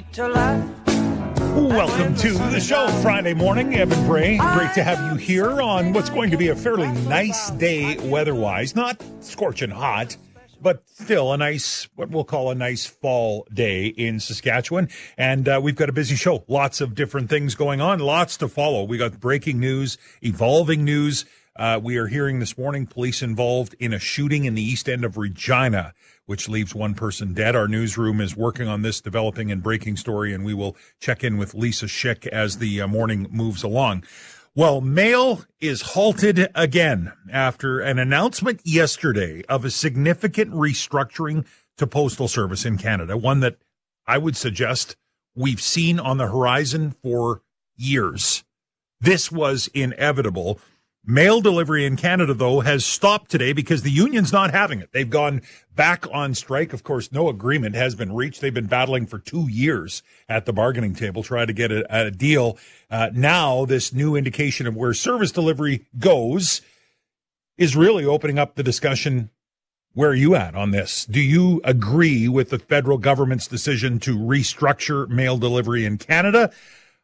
sweet to laugh. Welcome to the show Friday morning. Evan Bray, great to have you here on what's going to be a fairly nice day weather-wise. Not scorching hot, but still a nice, what we'll call a nice fall day in Saskatchewan. And we've got a busy show. Lots of different things going on, lots to follow. We got breaking news, evolving news. We are hearing this morning police involved in a shooting in the east end of Regina, which leaves one person dead. Our newsroom is working on this developing and breaking story, and we will check in with Lisa Schick as the morning moves along. Well, mail is halted again after an announcement yesterday of a significant restructuring to Postal Service in Canada, one that I would suggest we've seen on the horizon for years. This was inevitable. Mail delivery in Canada, though, has stopped today because the union's not having it. They've gone back on strike. Of course, no agreement has been reached. They've been battling for 2 years at the bargaining table, trying to get a deal. Now, this new indication of where service delivery goes is really opening up the discussion. Where are you at on this? Do you agree with the federal government's decision to restructure mail delivery in Canada?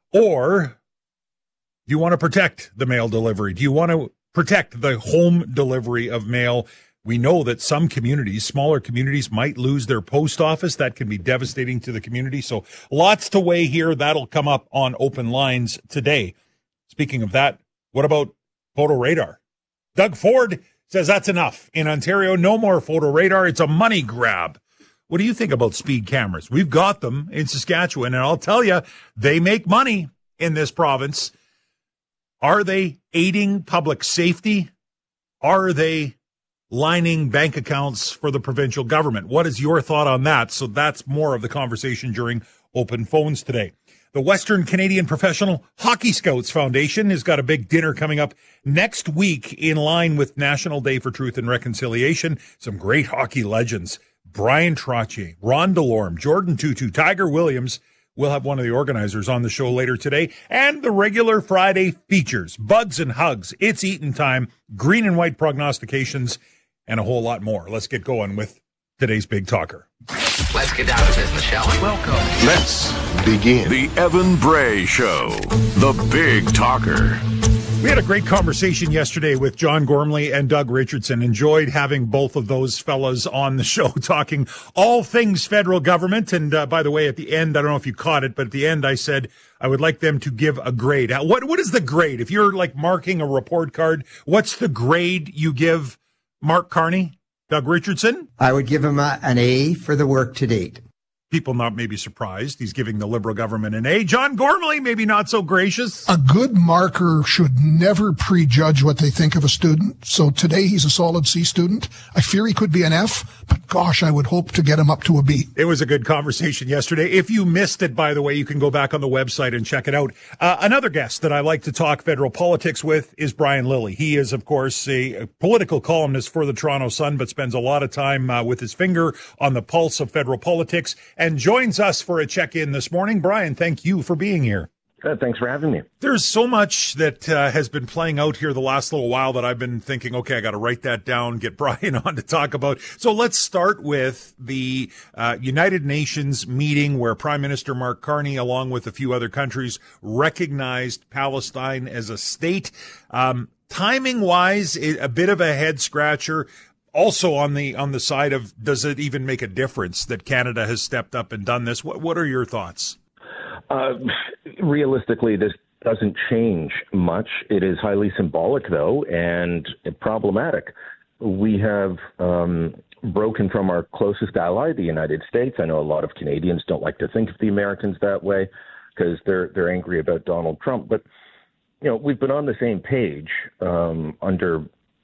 Or do you want to protect the mail delivery? Do you want to protect the home delivery of mail? We know that some communities, smaller communities, might lose their post office. That can be devastating to the community. So lots to weigh here. That'll come up on Open Lines today. Speaking of that, what about photo radar? Doug Ford says that's enough. In Ontario, no more photo radar. It's a money grab. What do you think about speed cameras? We've got them in Saskatchewan, and I'll tell you, they make money in this province. Are they aiding public safety? Are they lining bank accounts for the provincial government? What is your thought on that? So that's more of the conversation during Open Phones today. The Western Canadian Professional Hockey Scouts Foundation has got a big dinner coming up next week in line with National Day for Truth and Reconciliation. Some great hockey legends. Brian Trottier, Ron Delorme, Jordan Tootoo, Tiger Williams. We'll have one of the organizers on the show later today. And the regular Friday features, Buds and Hugs, It's Eating Time, Green and White Prognostications, and a whole lot more. Let's get going with today's Big Talker. Let's get down to business, shall we? Welcome. Let's begin. The Evan Bray Show, the Big Talker. We had a great conversation yesterday with John Gormley and Doug Richardson. Enjoyed having both of those fellas on the show talking all things federal government. And by the way, at the end, I don't know if you caught it, but at the end I said I would like them to give a grade. What is the grade? If you're like marking a report card, what's the grade you give Mark Carney, Doug Richardson? I would give him an A for the work to date. People not maybe surprised. He's giving the Liberal government an A. John Gormley, maybe not so gracious. A good marker should never prejudge what they think of a student. So today he's a solid C student. I fear he could be an F, but gosh, I would hope to get him up to a B. It was a good conversation yesterday. If you missed it, by the way, you can go back on the website and check it out. Another guest that I like to talk federal politics with is Brian Lilley. He is, of course, a political columnist for the Toronto Sun, but spends a lot of time with his finger on the pulse of federal politics, and joins us for a check-in this morning. Brian, thank you for being here. Thanks for having me. There's so much that has been playing out here the last little while that I've been thinking, okay, I got to write that down, get Brian on to talk about. So let's start with the United Nations meeting where Prime Minister Mark Carney, along with a few other countries, recognized Palestine as a state. Timing-wise, a bit of a head-scratcher. Also on the side of, does it even make a difference that Canada has stepped up and done this? What are your thoughts? Realistically, this doesn't change much. It is highly symbolic, though, and problematic. We have broken from our closest ally, the United States. I know a lot of Canadians don't like to think of the Americans that way because they're angry about Donald Trump. But, you know, we've been on the same page under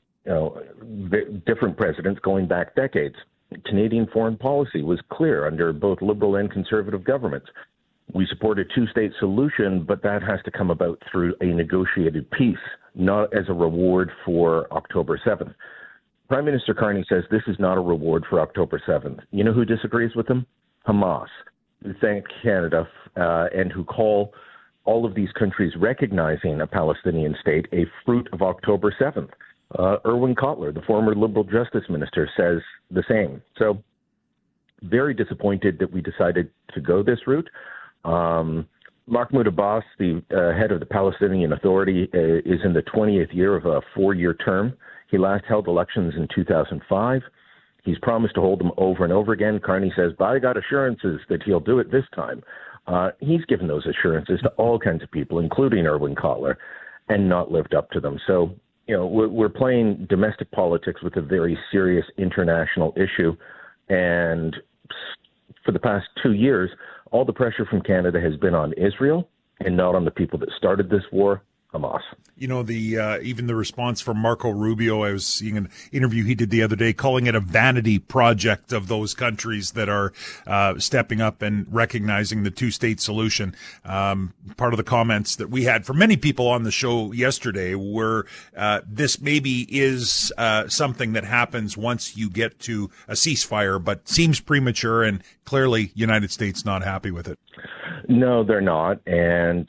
different presidents going back decades. Canadian foreign policy was clear under both Liberal and Conservative governments. We support a two-state solution, but that has to come about through a negotiated peace, not as a reward for October 7th. Prime Minister Carney says this is not a reward for October 7th. You know who disagrees with him? Hamas, who thank Canada and who call all of these countries recognizing a Palestinian state a fruit of October 7th. Irwin Cotler, the former Liberal Justice Minister, says the same. So very disappointed that we decided to go this route. Mahmoud Abbas, the head of the Palestinian Authority, is in the 20th year of a 4-year term. He last held elections in 2005. He's promised to hold them over and over again. Carney says, but I got assurances that he'll do it this time. He's given those assurances to all kinds of people, including Erwin Kotler, and not lived up to them. So, we're playing domestic politics with a very serious international issue. And for the past 2 years, all the pressure from Canada has been on Israel and not on the people that started this war, Hamas. Even the response from Marco Rubio, I was seeing an interview he did the other day calling it a vanity project of those countries that are stepping up and recognizing the two-state solution. Part of the comments that we had from many people on the show yesterday were this maybe is something that happens once you get to a ceasefire, but seems premature, and clearly United States not happy with it. No, they're not. And,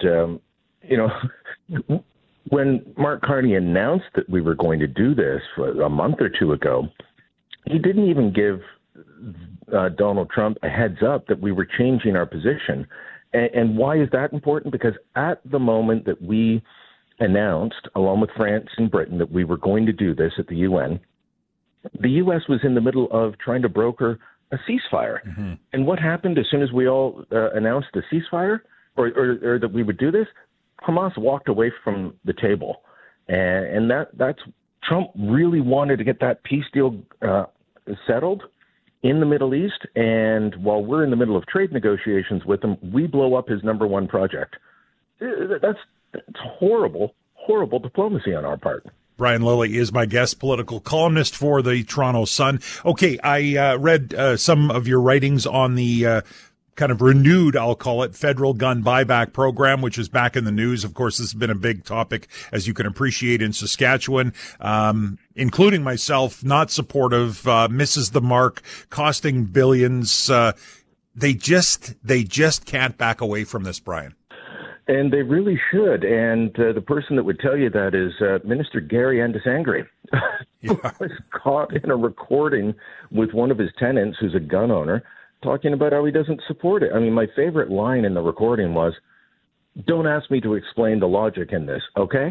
when Mark Carney announced that we were going to do this a month or two ago, he didn't even give Donald Trump a heads up that we were changing our position. And why is that important? Because at the moment that we announced, along with France and Britain, that we were going to do this at the UN, the U.S. was in the middle of trying to broker a ceasefire. Mm-hmm. And what happened as soon as we all announced a ceasefire or that we would do this? Hamas walked away from the table, and that's Trump really wanted to get that peace deal settled in the Middle East. And while we're in the middle of trade negotiations with him, we blow up his number one project. That's horrible, horrible diplomacy on our part. Brian Lilley is my guest, political columnist for the Toronto Sun. Okay, I read some of your writings on the kind of renewed, I'll call it, federal gun buyback program, which is back in the news. Of course, this has been a big topic, as you can appreciate, in Saskatchewan, including myself, not supportive, misses the mark, costing billions. They just can't back away from this, Brian. And they really should. And the person that would tell you that is Minister Gary Andesangre, who was caught in a recording with one of his tenants, who's a gun owner, talking about how he doesn't support it. I mean, my favorite line in the recording was, don't ask me to explain the logic in this, okay?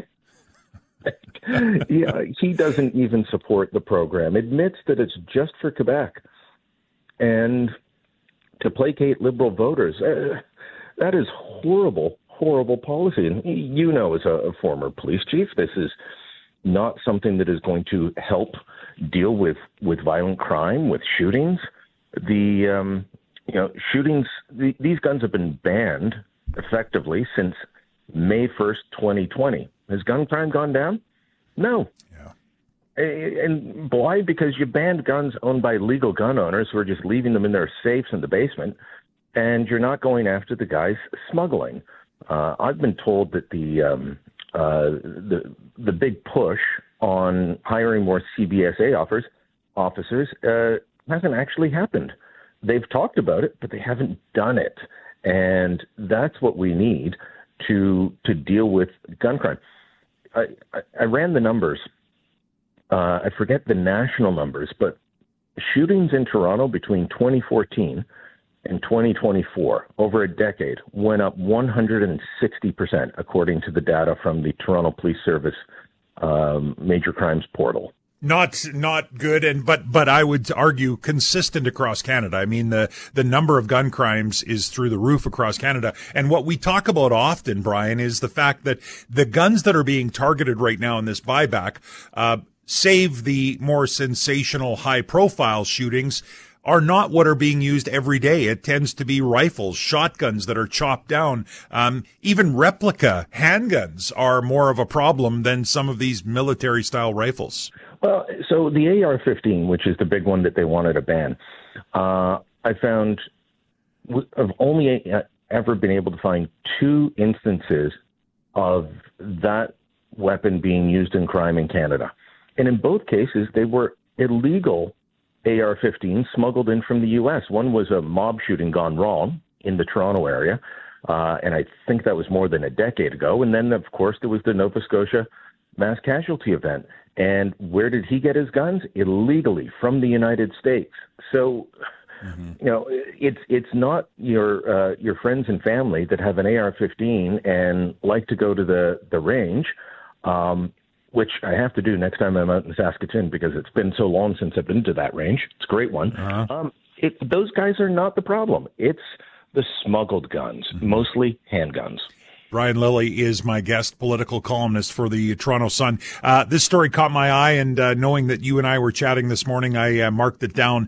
Yeah, he doesn't even support the program, admits that it's just for Quebec. And to placate Liberal voters, that is horrible, horrible policy. And as a former police chief, this is not something that is going to help deal with violent crime, with shootings. Shootings, these guns have been banned effectively since May 1st, 2020. Has gun crime gone down? No. Yeah. And why? Because you banned guns owned by legal gun owners who are just leaving them in their safes in the basement, and you're not going after the guys smuggling. I've been told that the big push on hiring more CBSA officers hasn't actually happened. They've talked about it, but they haven't done it. And that's what we need to deal with gun crime. I ran the numbers. I forget the national numbers, but shootings in Toronto between 2014 and 2024, over a decade, went up 160%, according to the data from the Toronto Police Service Major Crimes Portal. Not good, but I would argue consistent across Canada. I mean, the number of gun crimes is through the roof across Canada. And what we talk about often, Brian, is the fact that the guns that are being targeted right now in this buyback, save the more sensational, high-profile shootings, are not what are being used every day. It tends to be rifles, shotguns that are chopped down. Even replica handguns are more of a problem than some of these military-style rifles. Well, so the AR-15, which is the big one that they wanted to ban, I found I've only ever been able to find 2 instances of that weapon being used in crime in Canada. And in both cases, they were illegal AR-15 smuggled in from the U.S. One was a mob shooting gone wrong in the Toronto area, and I think that was more than a decade ago. And then, of course, there was the Nova Scotia mass casualty event. And where did he get his guns? Illegally from the United States. So You know, it's not your friends and family that have an AR-15 and like to go to the range, which I have to do next time I'm out in Saskatoon because it's been so long since I've been to that range. It's a great one. Those guys are not the problem. It's the smuggled guns, mostly handguns. Brian Lilley is my guest, political columnist for the Toronto Sun. This story caught my eye, and knowing that you and I were chatting this morning, I marked it down.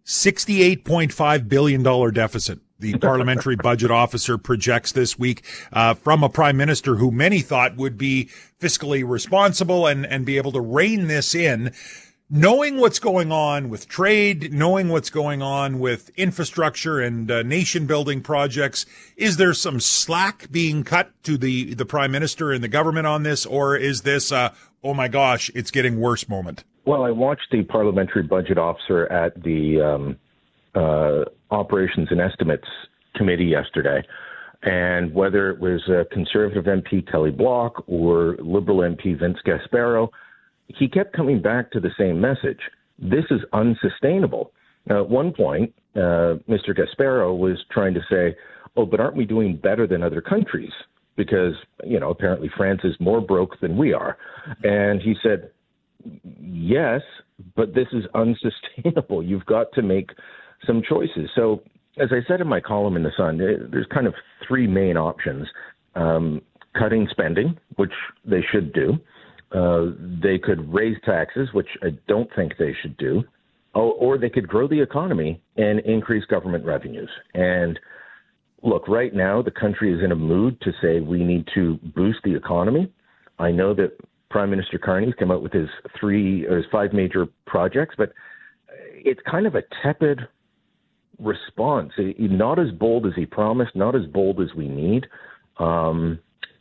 $68.5 billion deficit. The parliamentary budget officer projects this week from a prime minister who many thought would be fiscally responsible and be able to rein this in. Knowing what's going on with trade, knowing what's going on with infrastructure and nation-building projects, is there some slack being cut to the prime minister and the government on this, or is this, oh my gosh, it's getting worse moment? Well, I watched the parliamentary budget officer at the Operations and Estimates Committee yesterday, and whether it was Conservative MP Kelly Block or Liberal MP Vince Gasparo, he kept coming back to the same message. This is unsustainable. Now, at one point, Mr. Gasparo was trying to say, oh, but aren't we doing better than other countries? Because, you know, apparently France is more broke than we are. And he said, yes, but this is unsustainable. You've got to make some choices. So, as I said in my column in The Sun, there's kind of three main options. Cutting spending, which they should do. They could raise taxes, which I don't think they should do, or they could grow the economy and increase government revenues. And look, right now, the country is in a mood to say we need to boost the economy. I know that Prime Minister Carney's come out with his 5 major projects, but it's kind of a tepid response. Not as bold as he promised, not as bold as we need. And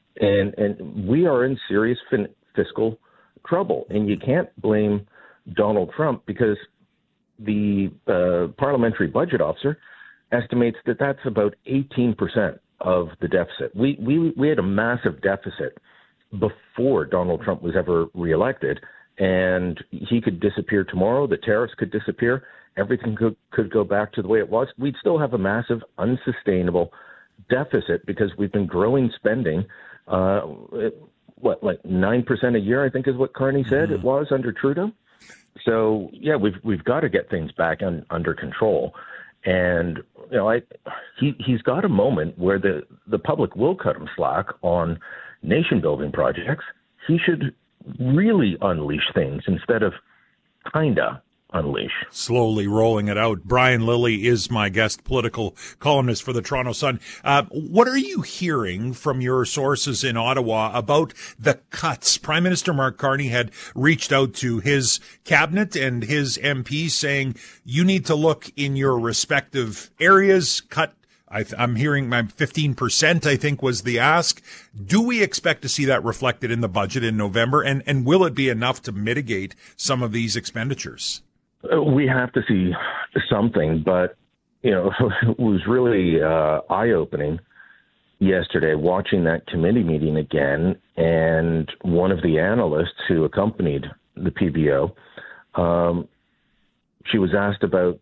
we are in serious fiscal trouble. And you can't blame Donald Trump because the parliamentary budget officer estimates that that's about 18% of the deficit. We had a massive deficit before Donald Trump was ever reelected, and he could disappear tomorrow. The tariffs could disappear. Everything could go back to the way it was. We'd still have a massive, unsustainable deficit because we've been growing spending, like 9% a year, I think is what Carney said it was under Trudeau. So, yeah, we've got to get things back under control. And, you know, he's got a moment where the public will cut him slack on nation-building projects. He should really unleash things instead of kinda unleash. Slowly rolling it out. Brian Lilley is my guest, political columnist for the Toronto Sun. What are you hearing from your sources in Ottawa about the cuts? Prime Minister Mark Carney had reached out to his cabinet and his MPs saying, you need to look in your respective areas, cut. I'm hearing my 15%, I think, was the ask. Do we expect to see that reflected in the budget in November? And will it be enough to mitigate some of these expenditures? We have to see something, but, you know, it was really eye-opening yesterday watching that committee meeting again, and one of the analysts who accompanied the PBO, she was asked about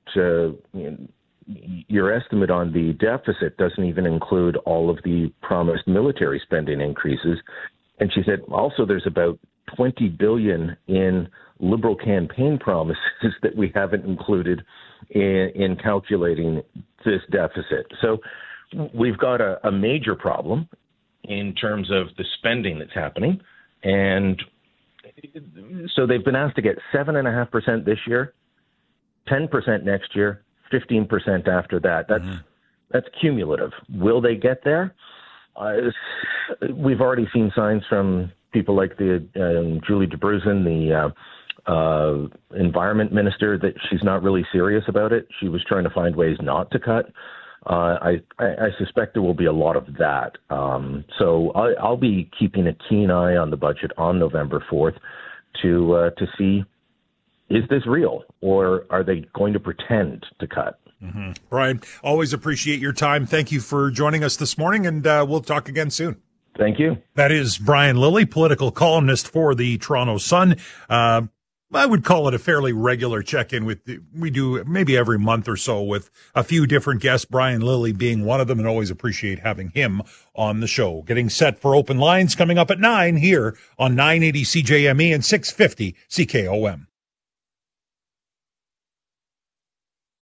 your estimate on the deficit doesn't even include all of the promised military spending increases. And she said, also, there's about $20 billion in Liberal campaign promises that we haven't included in calculating this deficit. So we've got a major problem in terms of the spending that's happening. And so they've been asked to get 7.5% this year, 10% next year, 15% after that. That's cumulative. Will they get there? We've already seen signs from people like the Julie DeBruzen, the environment minister, that she's not really serious about it. She was trying to find ways not to cut. I suspect there will be a lot of that. So I'll be keeping a keen eye on the budget on November 4th to see, is this real, or are they going to pretend to cut? Mm-hmm. Brian, always appreciate your time. Thank you for joining us this morning, and we'll talk again soon. Thank you. That is Brian Lilley, political columnist for the Toronto Sun. I would call it a fairly regular check-in we do maybe every month or so with a few different guests, Brian Lilly being one of them, and always appreciate having him on the show. Getting set for open lines coming up at 9 here on 980 CJME and 650 CKOM.